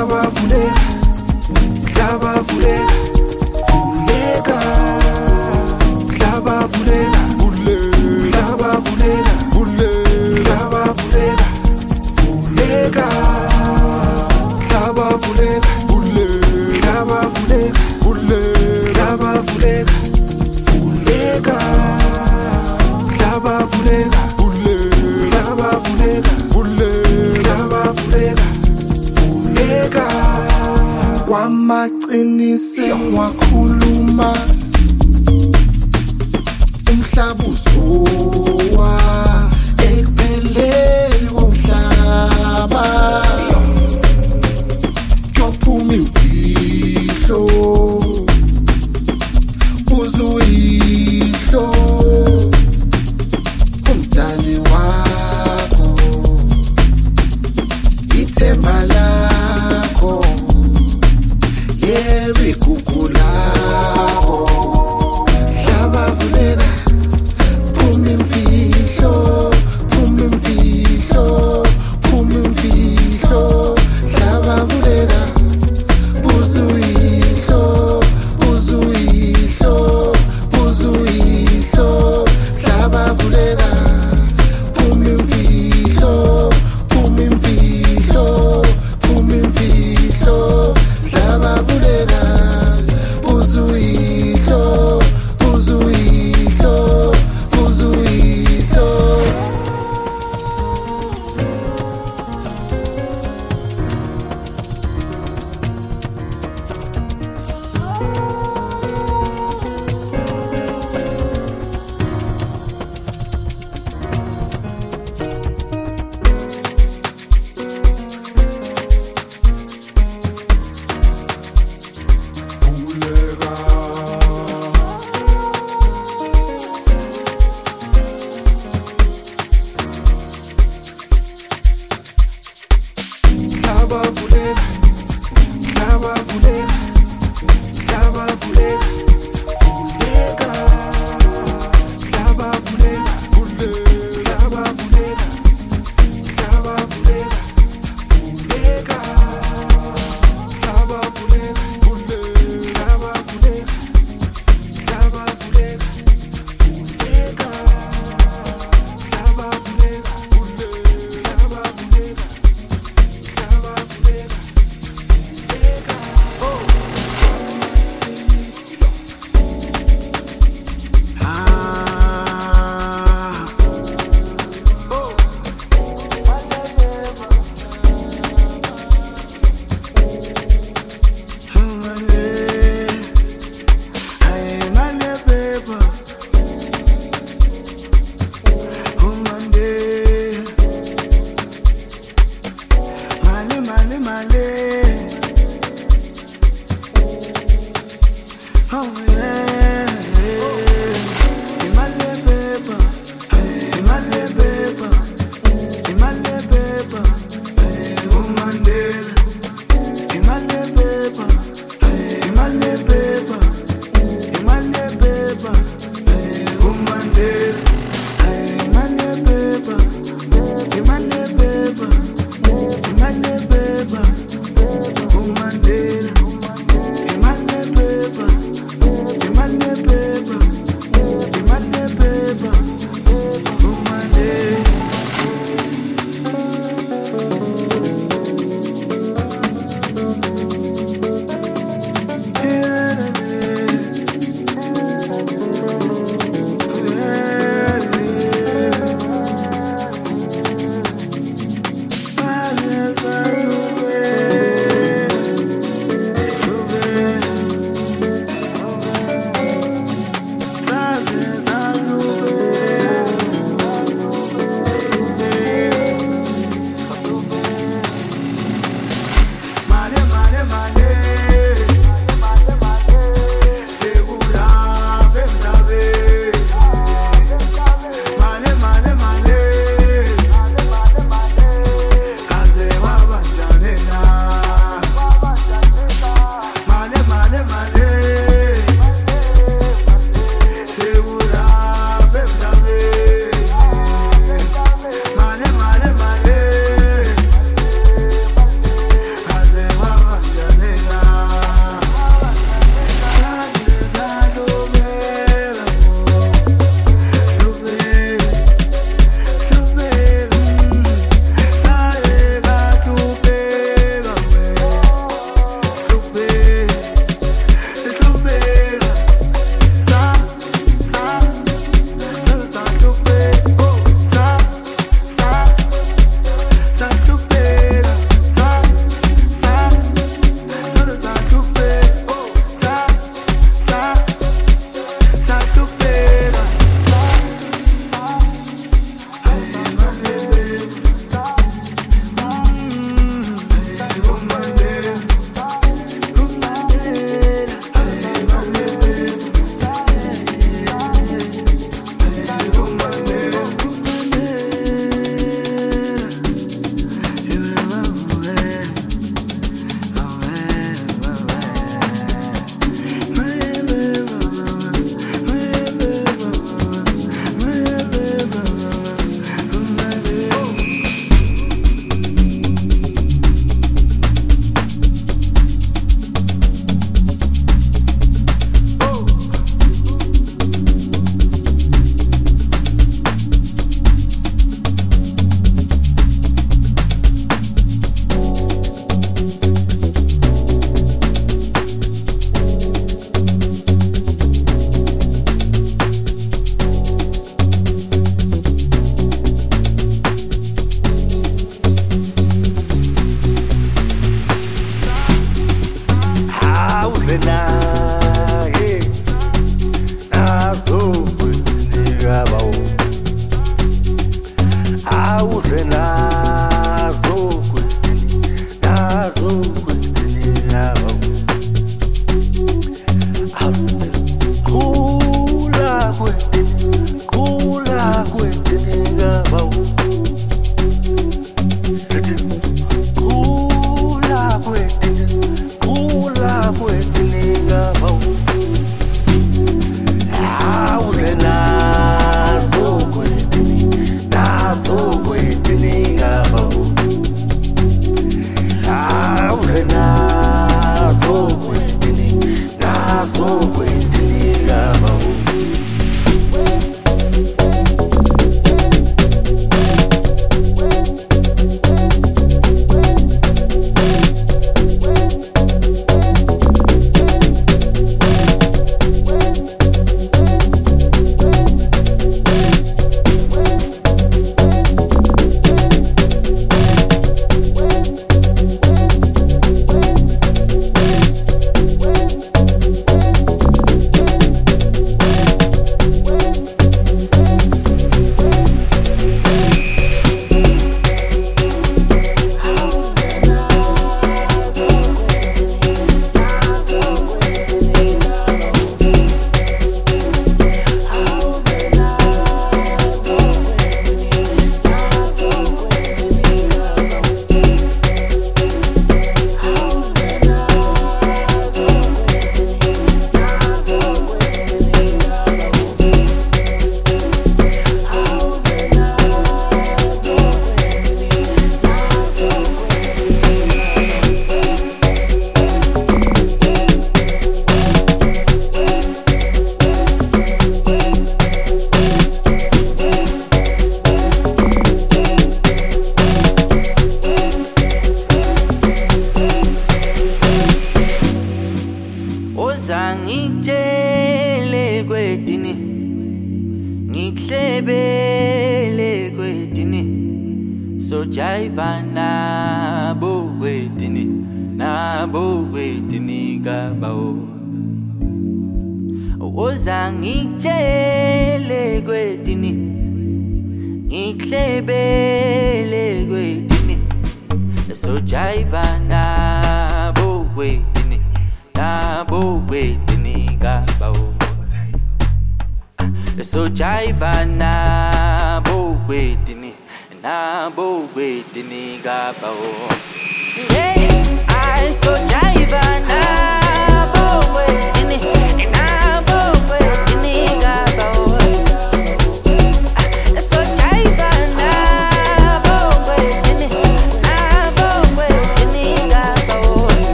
Mhlaba vuleka, mhlaba vuleka, vuleka. Mhlaba vuleka, mhlaba vuleka, mhlaba vuleka, vuleka. Mhlaba vuleka, mhlaba vuleka, mhlaba vuleka, vuleka. Mhlaba vuleka, mhlaba vuleka, mhlaba vuleka, vuleka. Kwamaqinise wakhuluma umhlaba uzowa ekupheleni komhlaba kuyophuma imfihlo uzuyihlo umdali wakho ithemba lakho yebo igugu lakho. Mhlaba vuleka phuma imfihlo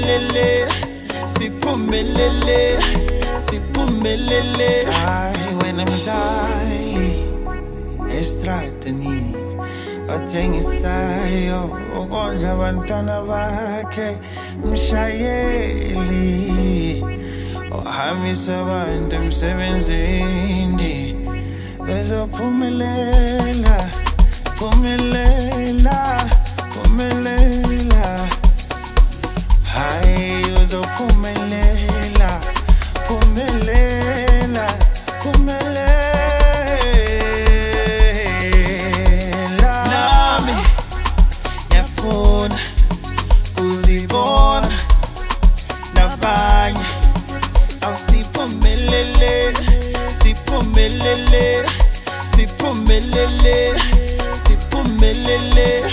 siphumelele, siphumelele, siphumelele. Hayi wena mdlali estradeni othengisayo ukondla abantwana bakhe, mshayeli ohambisa abantu emsebenzini, uzophumelela, phumelela, phumelela. Hayi uzophumelela, phumelela, phumelela. Nami ngiyafuna kuzibona nabanye, awusiphumelele, siphumelele, siphumelele, siphumelele.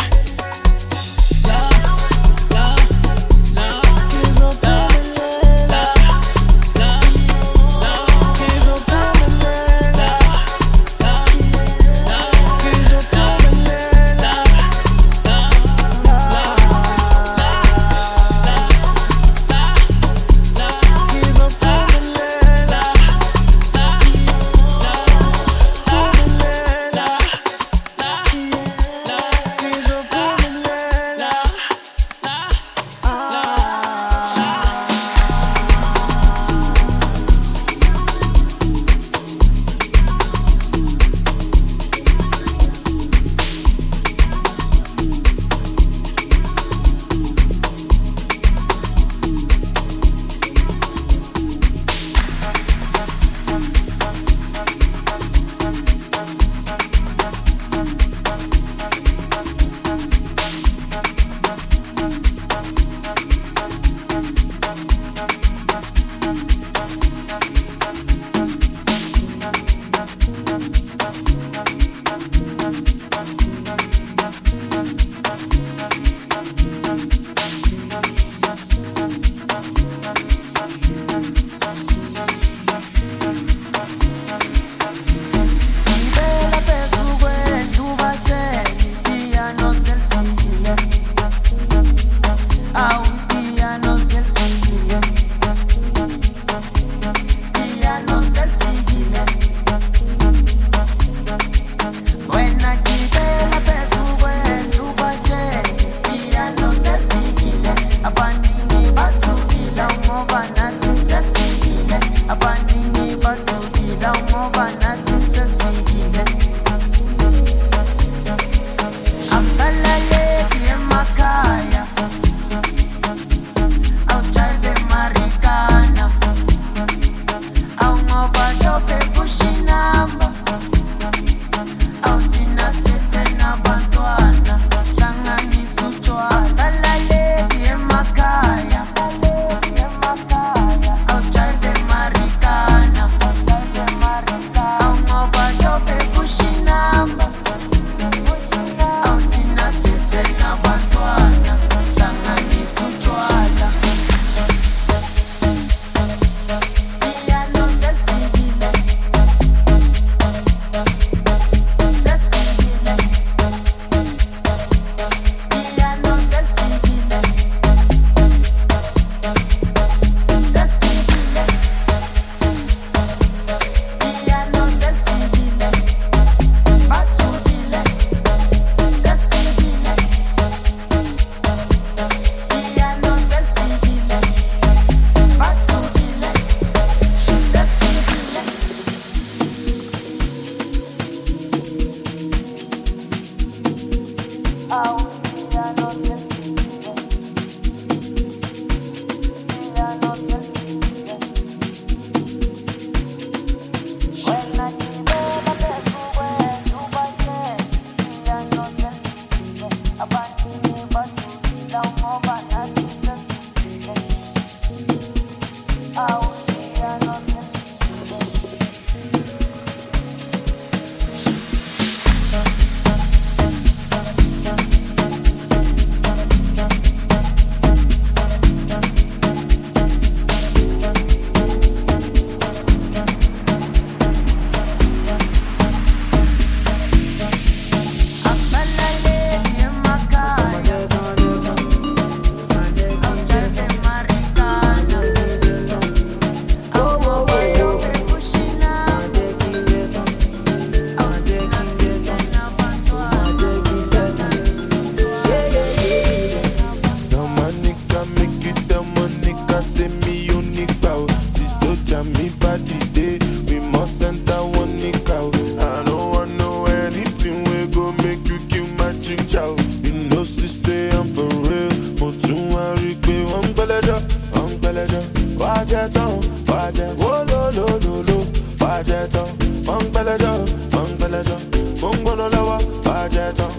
say me unique bow. This soldier me body day. We must enter one nick out. I don't want know anything we go make you kill my ginger. You know she say I'm for real. Motun worry pe one beleja. Wajeton, wo lo lo lo lo. Wajeton, one beleja. Mungono lawa. Wajeton,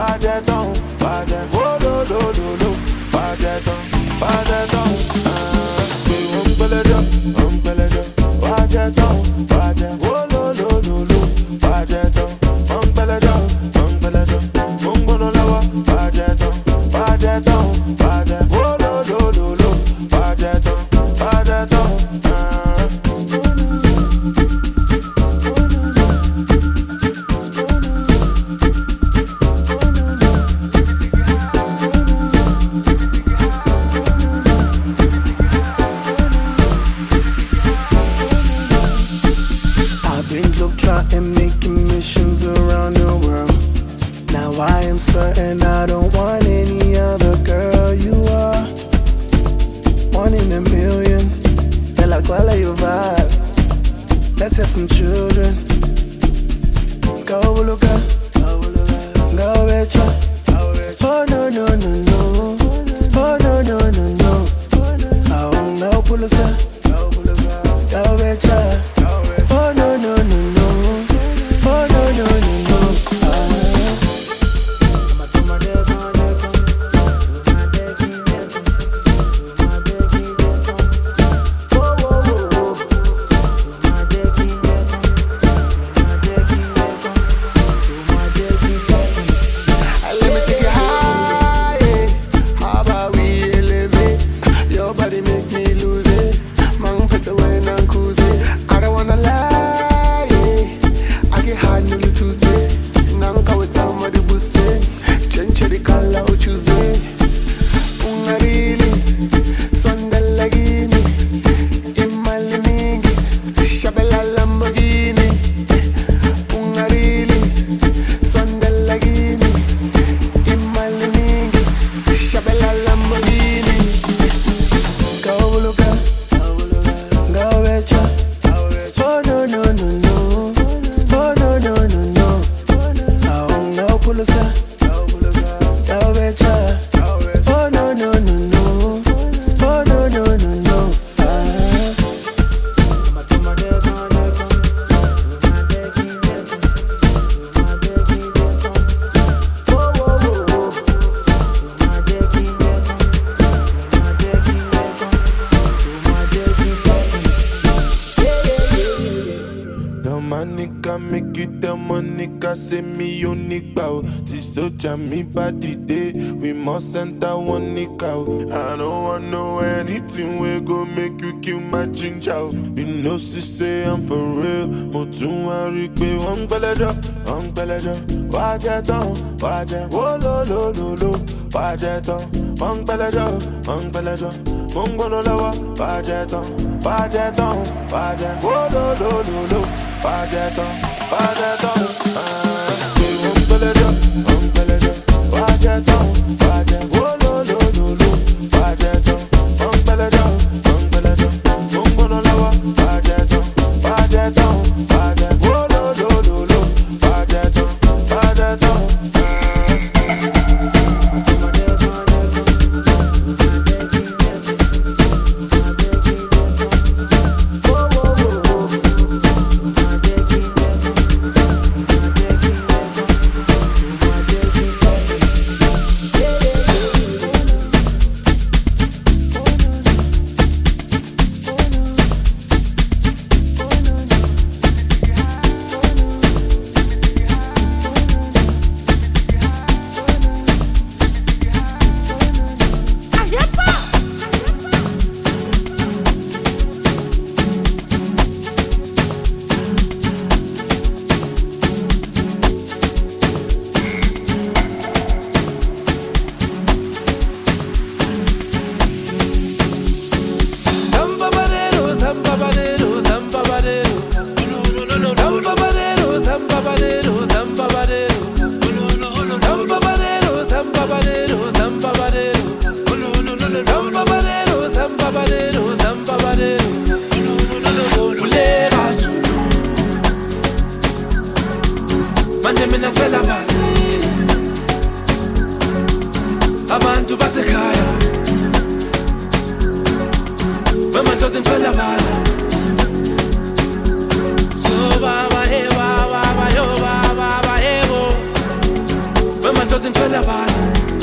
wo lo lo lo lo. Wajeton. We one beleja. Wajeton, wo lo lo lo lo. Wajeton, one beleja. Mungono lawa. Wajeton, wo lo lo lo lo. Wajeton. I've been globe trotting, making missions around the world. Now I am certain I don't want any other girl. You are one in a million. De la cual you vibe. Let's have some children. Go look up, go betcha. Oh no no no no. Oh no no no no. Oh no, pull us up. Go betcha. Oh no no no no. Oh no no no no. Make it the money, say me unique bow. This soldier me body day. We must enter one nick out. I don't want know anything we go make you kill my ginger. You know she say I'm for real. Motun worry pe one beleja. Wajeton, wo lo lo lo lo. Wajeton, one beleja. Mungono lawa. Wajeton, wo lo lo lo lo. Wajeton, we one beleja. Wajeton, wo lo lo lo lo. Wajeton, one beleja. Mungono lawa. Wajeton, wo lo lo lo lo. Wajeton. wemadlozi ngifela bala. So baba hey baba yo baba yebo, wemadlozi ngifela bala.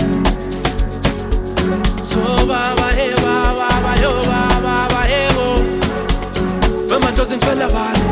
So baba hey baba yo baba yebo, wemadlozi ngifela bala.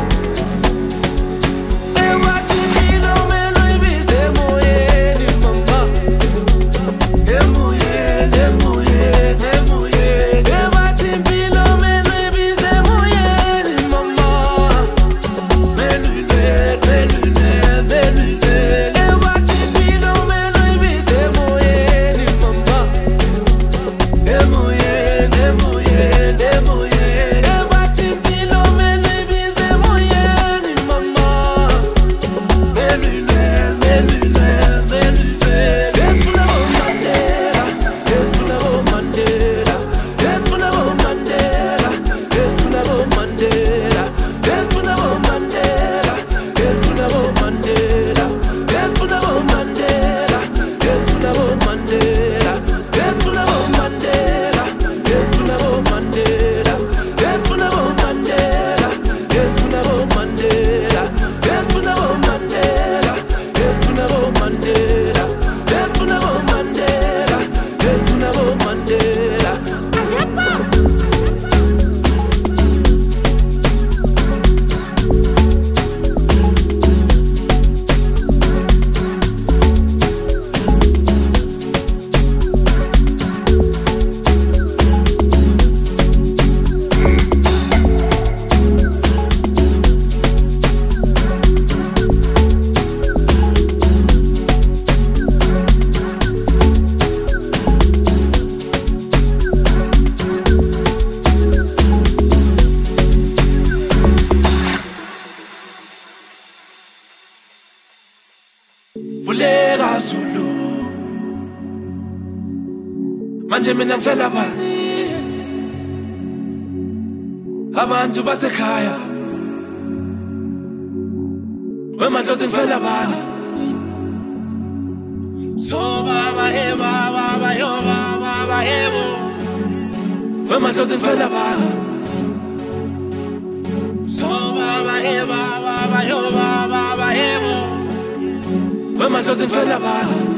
Vuleka Zulu, manje mina ngicela bani abantu basekhaya, wemadlozi ngifela bani. So baba hey baba yo baba yebo, wemadlozi ngifela bani. So baba hey baba yo baba yebo, wemadlozi ngifela bani.